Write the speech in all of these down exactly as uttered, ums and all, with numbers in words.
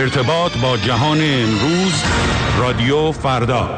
ارتباط با جهان امروز، رادیو فردا.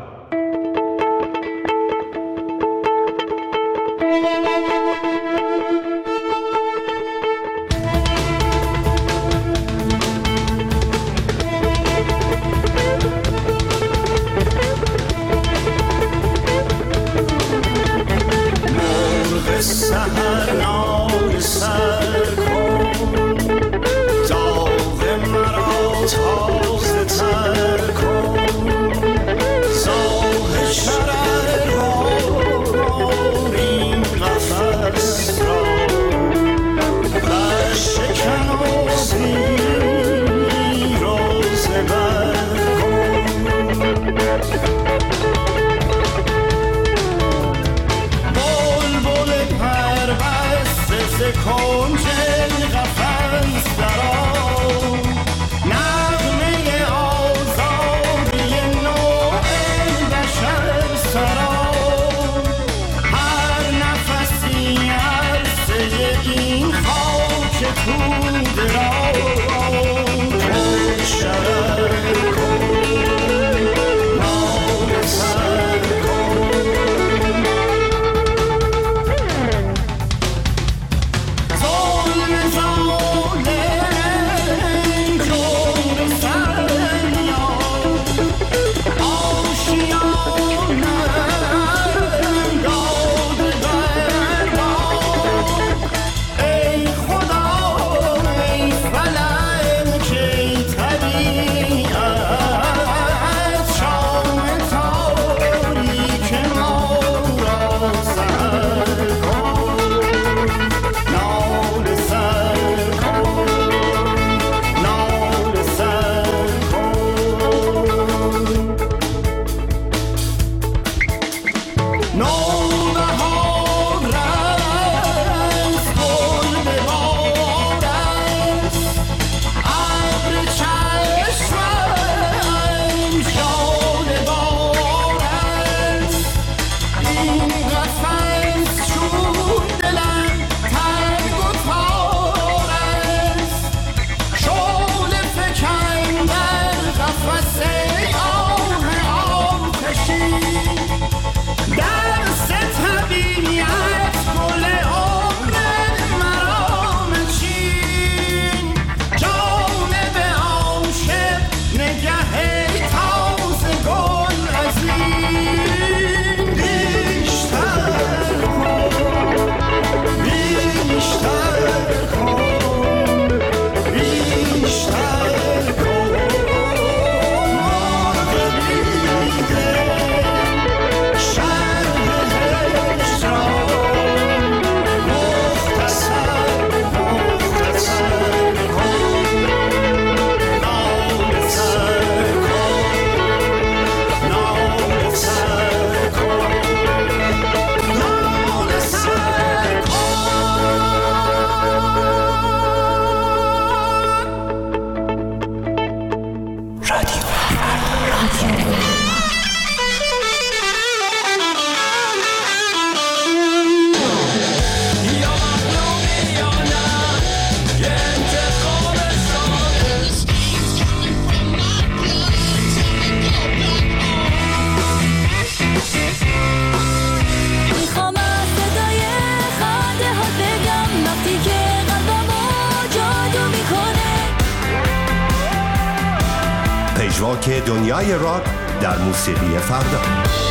که دنیای راک در موسیقی فردا.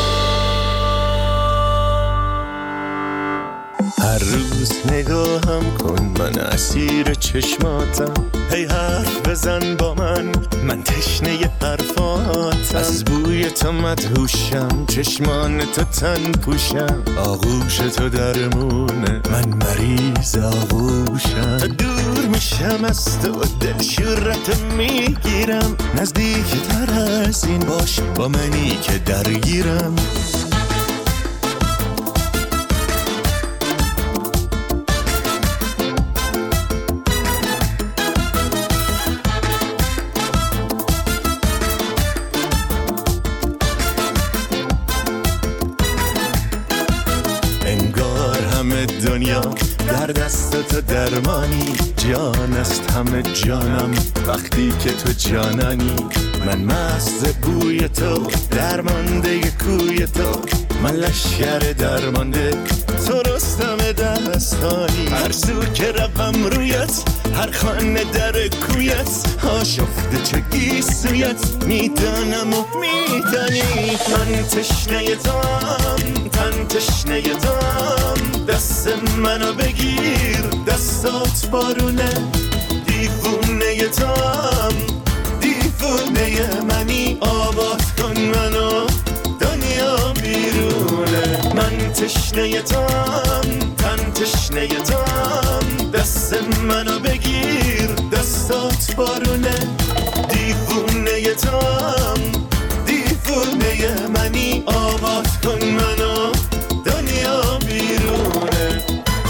هر روز نگاهم کن، من اسیر چشماتم. هی حرف بزن با من، من تشنه حرفاتم. از بوی تو مدهوشم، چشمان تو تن پوشم. آغوش تو درمونه، من مریض آغوشم. تا دور میشم از تو، دل شورت میگیرم. نزدیک تر از این باش، با منی که درگیرم. دنیا در دست تو درمانی، جان است همه جانم وقتی که تو جانانی. من مست بوی تو، درمانده کوی تو، من لشکر درمانده تو رستم دستانی. هر سو که روم رویت، هر خانه در کویت، آشفته چه گیسویت میدانم و میدانی. من تشنه توام، تن تشنه توام، دست منو بگیر دستات بارونه. دیوونه توام، دیوونه منی، آباد کن منو دنیا بیرونه. من تشنه توام، تن تشنه توام، دست منو بگیر دستات بارونه. دیوونه توام، دیوونه منی، آباد کن منو دنیا بیرونه.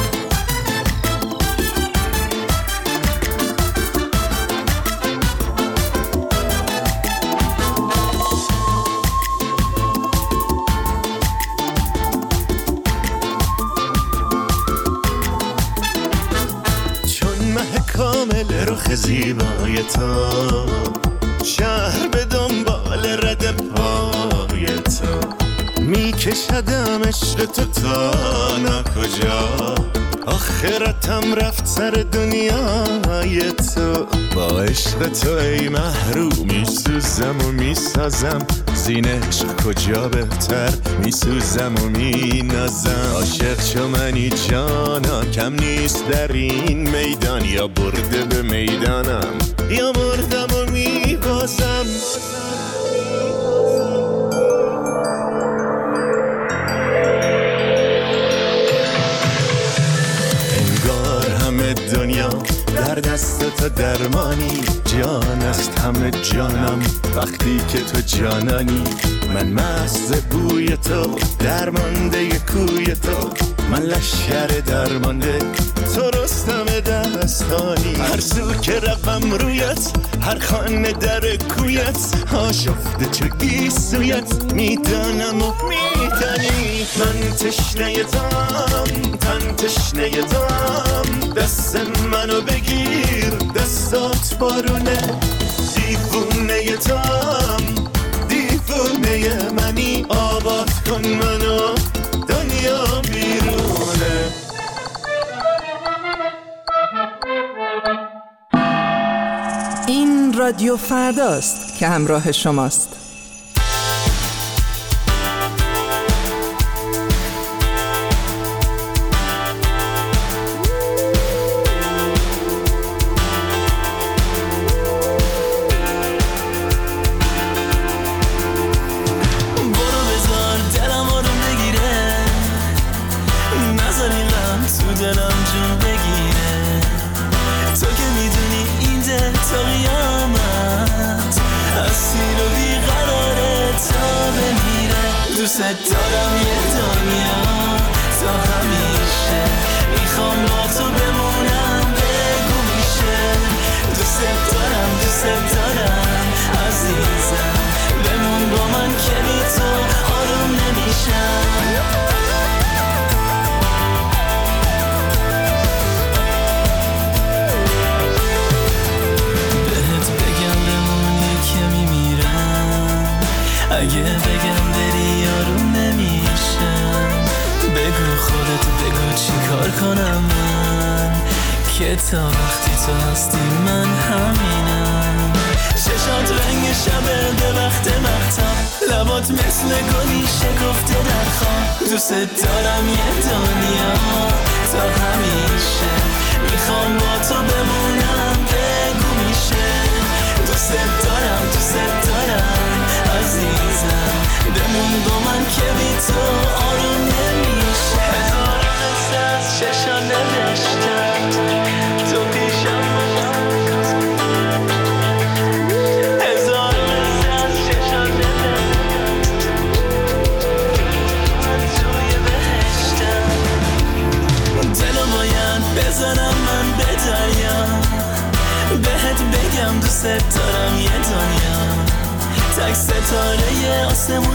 کامل رخ زیبای تو، شهر به دنبال رد پای تو، میکشدم عشق تو تا ناکجا. آخرتم رفت سر دنیای تو، با عشق تو ای محروم میسوزم و میسازم. زین عشق کجا بهتر میسوزم و مینازم. عاشق چو منی جانا، کم نیست در این میدان. یا برده به میدانم یا مردم و میبازم. دنیا در دست تو درمانی، جان است همه جانم وقتی که تو جانانی. من مست بوی تو، درمانده کوی تو، من لشکر درمانده تو رستم دستانی. هر سو که روم رویت، هر خانه در کویت، آشفته چه گیسویت میدانم و میدانی. من تشنه توام، تن تشنه توام، دست منو بگیر دستات بارونه. دیوونه توام، دیوونه منی، آباد کن منو دنیا بیرونه. این رادیو فرداست که همراه شماست. دوست دارم یه دنیا تا همیشه، میخوام با تو بمونم بگو میشه. دوست دارم دوست دارم عزیزم، بمون با من که بی تو آروم نمیشم. بهت بگم بمونی که میمیرم، اگه بگم بری آروم نمیشم. بگو خودت بگو چی کار کنم من، که تا وقتی تو هستی من همینم. چشات رنگ شبه به وقت مختم، لبات مثل گلی شکفته در خواب. دوست دارم یه دنیا تا همیشه، میخوام با تو بمونم بگو میشه. دوست دارم دوست دارم عزیزم، بمون با من که بی تو آروم نمیشه. هزار قصه از چشان نوشتم، تو پیشم هزار قصه از چشان نوشتم، من توی بهشتم. دلو باید بزنم من به دریا، بهت بگم دوست دارم یه دنیا. تک ستاره آسمون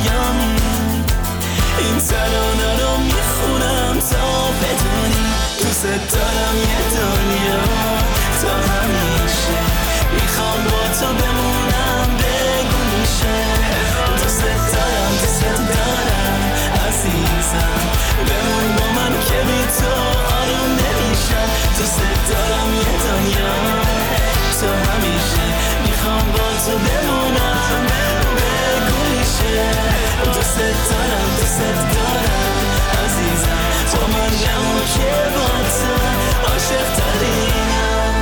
رویامی، این ترانه رو میخونم تا بدونی. دوست دوست دارم یه دنیا تا همیشه میخوام با تو بمونم بگو میشه دوست دارم دوست دارم عزیزم بمون با من که بی تو آروم نمیشم دوست دارم یه دنیا تا همیشه میخوام با تو بمونم بگو میشه دوست دارم دوست دارم عزیزم تو من نمون که با تو عاشق ترینم.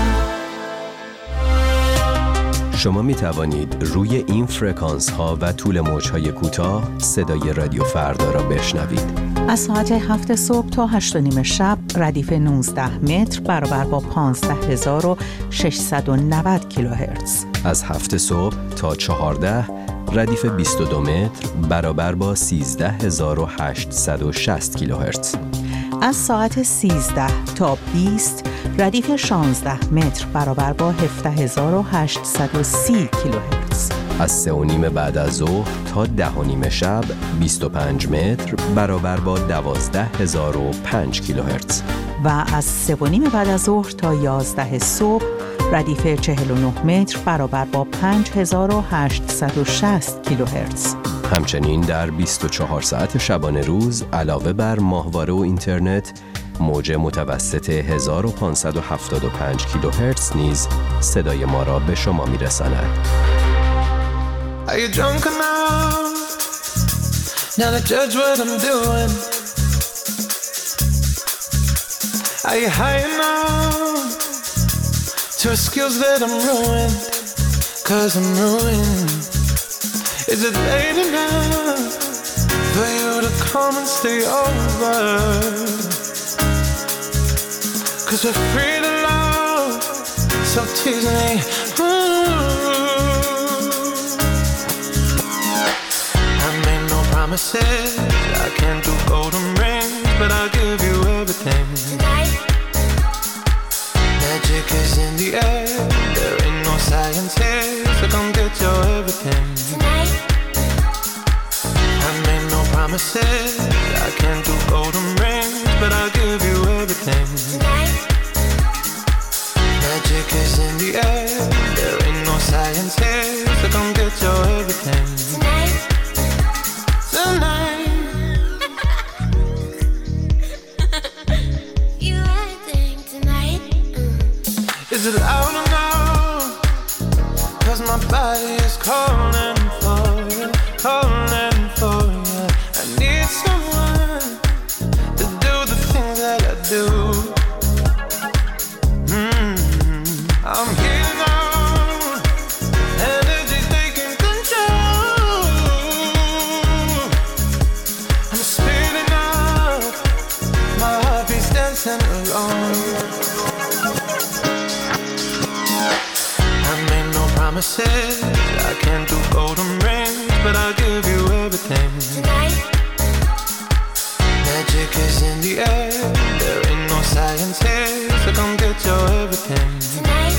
شما می توانید روی این فرکانس ها و طول موج های کوتاه صدای رادیو فردا را بشنوید. از ساعت هفت صبح تا هشت و نیم شب ردیف نوزده متر برابر با پانزده هزار و ششصد و نود کیلوهرتز. از هفت صبح تا چهارده ردیف بیست و دو متر برابر با سیزده هزار و هشتصد و شصت کیلوهرتز. از ساعت سیزده تا بیست ردیف شانزده متر برابر با هفده هزار و هشتصد و سی کیلوهرتز. از سه و نیم بعد از ظهر تا ده و نیم شب بیست و پنج متر برابر با دوازده هزار و پنج کیلوهرتز. و از سه و نیم بعد از ظهر تا یازده صبح ردیف چهل و نه متر برابر با پنج هزار و هشتصد و شصت کیلوهرتز. همچنین در بیست و چهار ساعت شبانه روز علاوه بر ماهواره و اینترنت موج متوسط هزار و پانصد و هفتاد و پنج کیلوهرتز نیز صدای ما را به شما می‌رساند. Are you drunk enough now to judge what I'm doing? Are you high enough to excuse that I'm ruined? Cause I'm ruined. Is it late enough for you to come and stay over? Cause we're free to love, so tease me. Ooh. I made no promises, I can't do golden rings, but I'll give you everything. Tonight. Magic is in the air, there ain't no science here, so come get your everything. Tonight. I made no promises, I can't do golden rings, but I'll give you everything. Tonight. Magic is in the air, there ain't no science here, so come get your everything. Tonight. Tonight. You everything tonight. Mm. Is it loud enough? Cause my body is calling for you, calling for you. I need someone to do the things that I do. Mm-hmm. I'm here now, energy's taking control. I'm speeding up, my heartbeat's dancing alone. I made no promises, I can't do golden rings, but I'll give you everything. Tonight. Magic is in the air, there ain't no science here, so come get your everything. Tonight.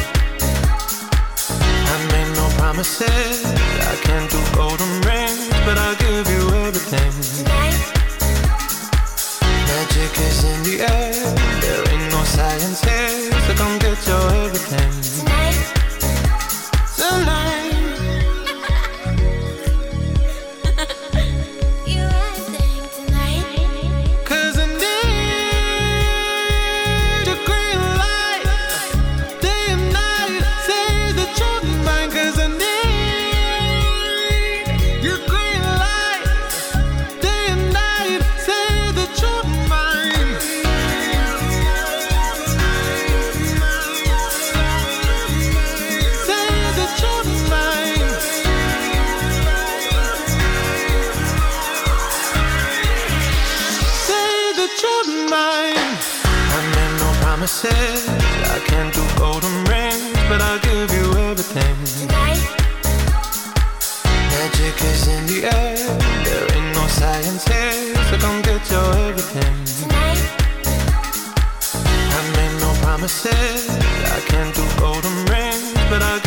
I made no promises, I can't do golden rings, but I'll give you everything. Tonight. Magic is in the air, there ain't no science here, so come get your everything. Tonight. Tonight. You everything tonight. Cause I need a green light, day and night, say that you're mine. Cause I need your green light, day and night, say that you're mine. Say that you're mine. Say that you're mine. I made no promises, I can't do golden rings, but I'll give you everything. Tonight. Magic is in the air, there ain't no science here, so come get your everything. Tonight. I made no promises, I can't do golden rings, but I'll